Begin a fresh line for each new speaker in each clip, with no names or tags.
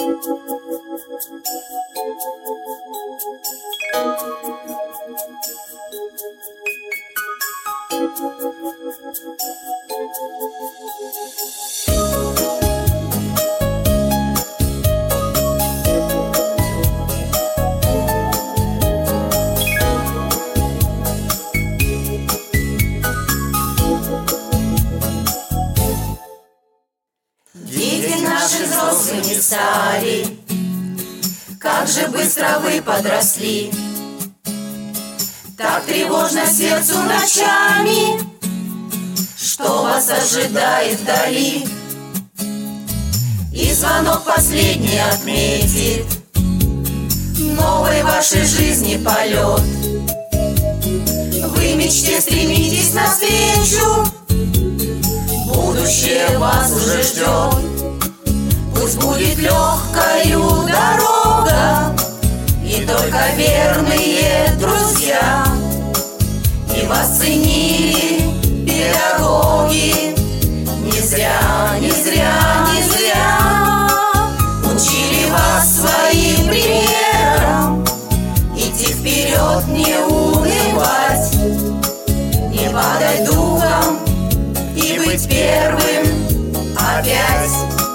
Дети наши взрослыми стали, как же быстро вы подросли. Так тревожно сердцу ночами, что вас ожидает вдали. И звонок последний отметит новой вашей жизни полет. Вы мечте стремитесь навстречу, будущее вас уже ждет. Пусть будет легкою дорога, и только верные друзья. И вас ценили педагоги, не зря, не зря, не зря. Учили вас своим примером, идти вперед, не унывать, не падать духом и быть первым опять.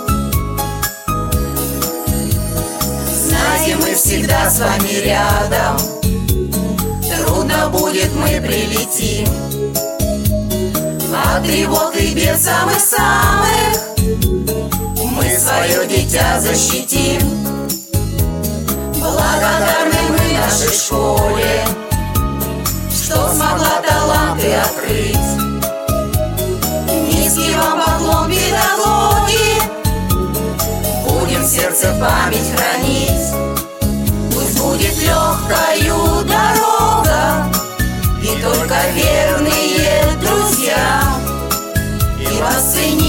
Знаете, мы всегда с вами рядом, трудно будет, мы прилетим. От тревог и бед самых-самых мы свое дитя защитим. Благодарны мы нашей школе, что смогла таланты открыть. Низкий вам поклон, педагоги, будем в сердце память хранить. Пусть будет легкою дорога, и только верные друзья. И вас ценят